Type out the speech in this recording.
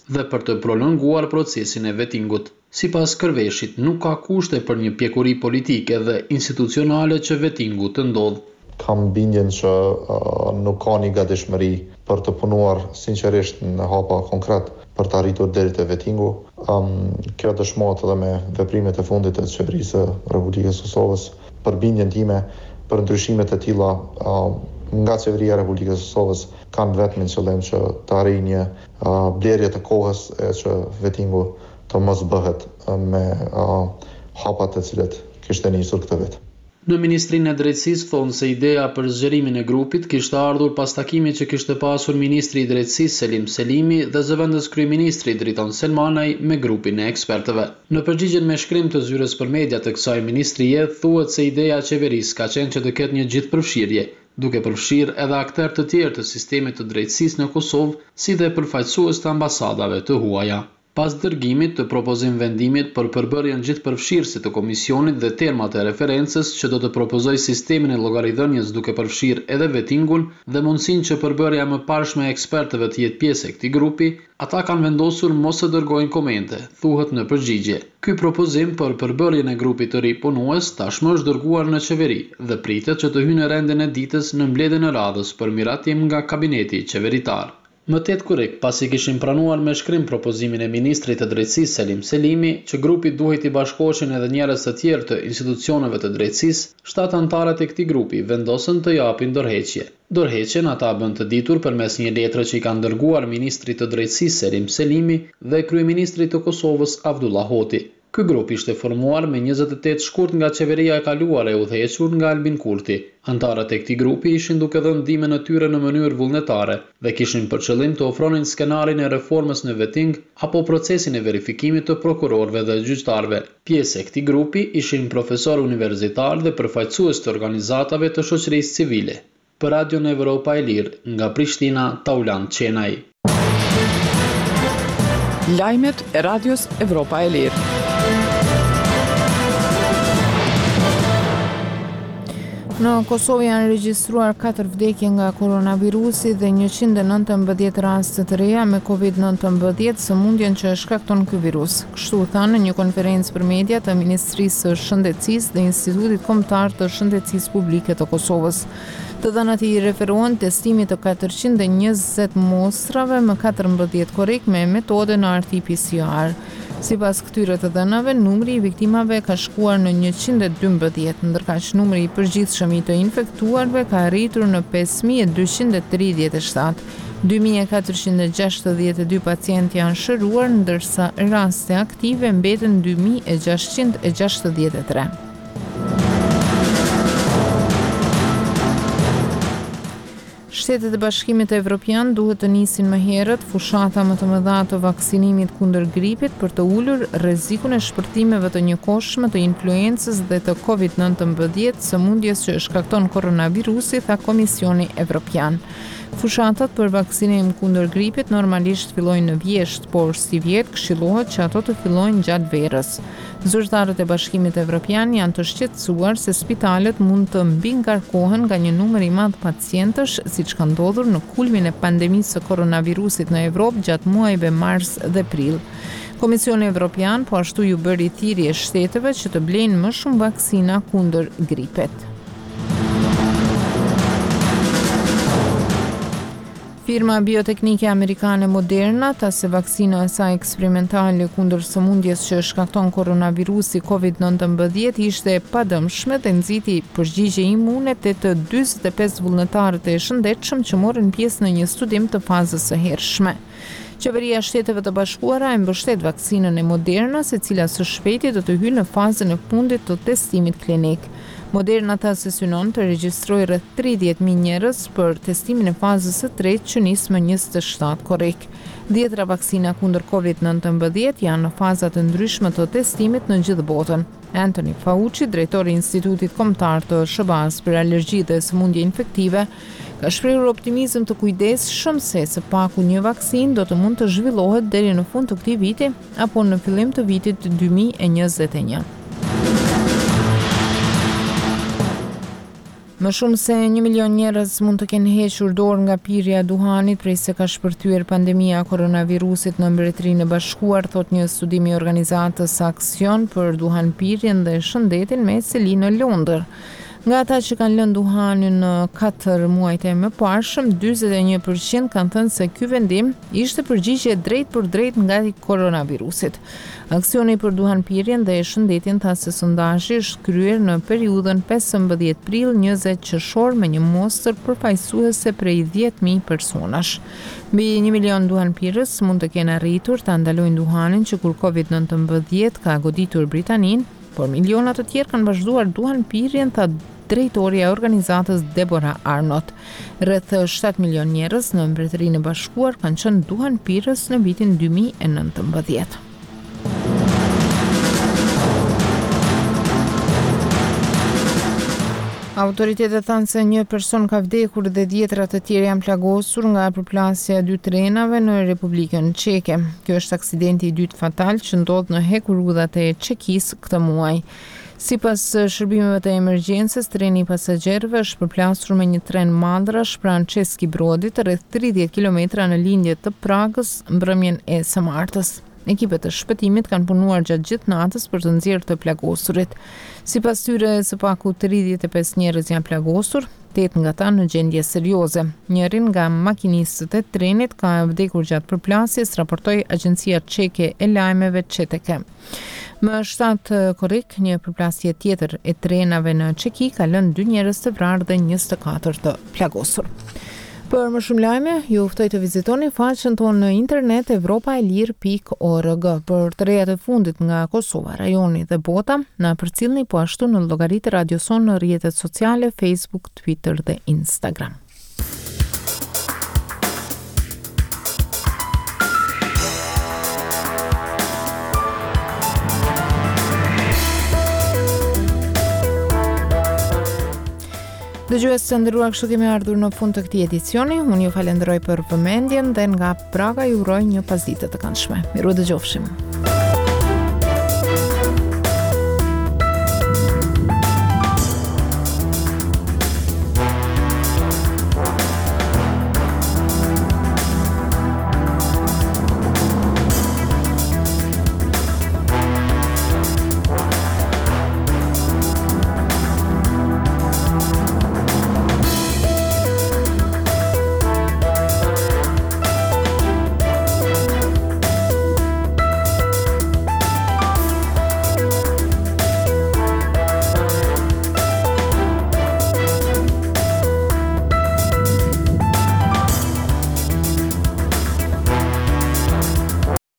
dhe për të prolonguar procesin e vettingut. Sipas Kërveshit, nuk ka kushte për një pjekuri politike dhe institucionale që vettingu të ndodhë. Kam bindjen që nuk ka një gatishmëri për të punuar sinqerisht në hapa konkret për të arritur deri te vettingu. Kjo dëshmohet edhe me veprimet e fundit të qeverisë së Republikës së Kosovës. Për bindjen time për ndryshimet e tilla nga qeveria e Republikës së Kosovës kanë vetëm qëllim që të arrijë një blerje të kohës e që vettingu të mos bëhet me hapat të cilat kishte nisur këtë vit. Në Ministrinë e Drejtësisë thonë se ideja për zgjerimin e grupit kishte ardhur pas takimit që kishte pasur Ministri i Drejtësisë Selim Selimi dhe zëvendës kryeministri Driton Selmanaj me grupin e ekspertëve. Në përgjigjen me shkrim të zyrës për media të kësaj ministrie, thuhet se ideja e qeverisë ka qenë që të ketë një gjithëpërfshirje, duke përfshirë edhe aktorë të tjerë të sistemit të drejtësisë në Kosovë, si dhe përfaqësues të ambasadave të huaja. Pas dërgimit të propozim vendimit për përbërjen gjithëpërfshirëse të komisionit dhe termat e referencës që do të propozoj sistemin e llogaridhënies duke përfshirë edhe vettingun dhe mundësinë që përbërja më parshme e ekspertëve të jetë pjesë e këtij grupi, ata kanë vendosur mos të dërgojnë komente, thuhet në përgjigje. Ky propozim për përbërjen e grupit të ri punues tashmë është dërguar në qeveri dhe pritet që të hyjë në rendin e ditës në mbledhjen e radhës për miratim nga kabineti qeveritar. Më tetë korrik, pasi kishin pranuar me shkrim propozimin e Ministrit të Drejtësisë Selim Selimi, që grupit duhet i bashkoheshin edhe njerëz të tjerë të institucioneve të drejtësisë, 7 anëtarët e këtij grupi vendosën të japin dorëheqje. Dorëheqjen ata bën të ditur përmes një letre që i kanë dërguar Ministrit të Drejtësisë Selim Selimi dhe Kryeministrit të Kosovës Abdullah Hoti. Ky grup ishte formuar me 28 shkurt nga qeveria e kaluar e udhëhequr nga Albin Kurti. Antarët e këtij grupi ishin duke dhënë ndihmën e tyre në mënyrë vullnetare dhe kishin për qëllim të ofronin skenarin e reformës në vetting apo procesin e verifikimit të prokurorëve dhe gjyqtarëve. Pjesë e këtij grupi ishin profesor universitar dhe përfaqësues të organizatave të shoqërisë civile. Për Radion Evropa e Lirë, nga Prishtina, Taulan Qenaj. Lajmet e Radios Evropa e Lirë. Në Kosovë janë regjistruar 4 vdekje nga koronavirusi dhe 119 raste të reja me COVID-19, sëmundjen që shkakton ky virus. Kështu thanë në një konferencë për media të Ministrisë së Shëndetësisë dhe Institutit Kombëtar të Shëndetësisë Publike të Kosovës. Të dhënat i referohen testimit të 420 mostrave më 14 korrik me metodën RT-PCR. Sipas këtyre të dhënave, numri i viktimave ka shkuar në 112, ndërkaq numri i përgjithshëm i të infektuarve ka arritur në 5237. 2462 pacientë janë shëruar, ndërsa raste aktive mbeten 2663. Shtetet e Bashkimit Evropian duhet të nisin më herët fushata më të mëdha të vaksinimit kundër gripit për të ulur rrezikun e shpërtimeve të njëkohshme të influencës dhe të COVID-19, sëmundjes që shkakton koronavirusi, tha Komisioni Evropian. Fushatat për vaksinim kundër gripit normalisht fillojnë në vjesht, por si vjet këshillohet që ato të fillojnë gjatë verës. Zyrtarët e Bashkimit Evropian janë të shqetësuar se spitalet mund të mbingarkohen nga një numër i madh pacientësh, siç ka ndodhur në kulmin e pandemisë së koronavirusit në Evropë gjatë muajve mars dhe prill. Komisioni Evropian po ashtu ju bëri thirrje shteteve që të blejnë më shumë vaksina kundër gripit. Firma bioteknike amerikane Moderna tha se vaksina e saj eksperimentale kundër sëmundjes që shkakton koronavirusi COVID-19 ishte e padëmshme dhe nxiti përgjigje imune te të 45 vullnetarët e shëndetshëm që morën pjesë në një studim të fazës së hershme. Qeveria e Shteteve të Bashkuara e mbështet vaksinën e Modernas, e cila së shpejti do të hyjë në fazën e fundit të testimit klinik. Moderna tha se synon të regjistrojë rreth 30.000 njerëz për testimin e fazës së tretë që nis më 27 korrik. 10 vaksina kundër COVID-19 janë në faza të ndryshme të testimit në gjithë botën. Anthony Fauci, drejtori i Institutit Kombëtar të SBA-s për alergji dhe sëmundje infektive, ka shprehur optimizëm të kujdesshëm se së paku një vaksinë do të mund të zhvillohet deri në fund të këtij viti apo në fillim të vitit 2021. Më shumë se 1 milion njerëz mund të kenë hequr dorë nga pirja e duhanit prej se ka shpërthyer pandemia e koronavirusit në Mbretërinë e Bashkuar, thot një studim i organizatës Aksion për duhanpirjen dhe shëndetin me seli në Londër. Nga ata që kanë lënë duhanin në 4 muajt e mëparshëm, 41% kanë thënë se ky vendim ishte përgjigje drejt për drejt nga koronavirusit. Aksioni për duhanpirjen dhe shëndetin tha se sondazhi është kryer në periudhën 15 prill-20 qershor me një mostër përfaqësuese prej 10.000 personash. Mbi 1 milion duhanpirës mund të kenë arritur ta ndalojnë duhanin që kur Covid-19 ka goditur Britaninë, por miliona të tjerë kanë vazhduar duhanpirjen, tha drejtoria e organizatës Deborah Arnott. Rreth 7 milion njerëz në Mbretërinë e Bashkuar kanë qenë duhanpirës në vitin 2019. Autoritetet thanë se një person ka vdekur dhe 10 të tjerë janë plagosur nga përplasja e 2 trenave në Republikën Çeke. Kjo është aksidenti i dytë fatal që ndodh në hekurudhat e Çekisë këtë muaj. Sipas shërbimeve të emergjencës, treni i pasagerëve është përplasur me një tren madrash pranë Česki Brodit rreth 30 kilometra në lindje të Pragës mbrëmjen e së martës. Ekipet e shpëtimit kanë punuar gjatë gjithë natës për të nxjerrë të plagosurit. Sipas tyre, së paku 35 njerëz janë plagosur, 8 nga ta në gjendje serioze. Njërin nga makinistët e trenit ka vdekur gjatë përplasjes, raportoi agjencia çeke e lajmeve CTK. Më 7 korrik, një përplasje tjetër e trenave në Çeki ka lënë 2 njerëz të vrarë dhe 24 të plagosur. Për më shumë lajme, ju ftoj të vizitoni faqen tonë në internet evropaelir.org. Për të rejat e fundit nga Kosova, rajoni dhe bota, na përcillni po ashtu në llogaritë Radio Son në rrjetet sociale, Facebook, Twitter dhe Instagram. Dëgjues të nderuar, kështu kemi ardhur në fund të këtij edicioni. Unë ju falenderoj për vëmendjen dhe nga Praga ju uroj një pasditë të këndshme. Miru dëgjofshim.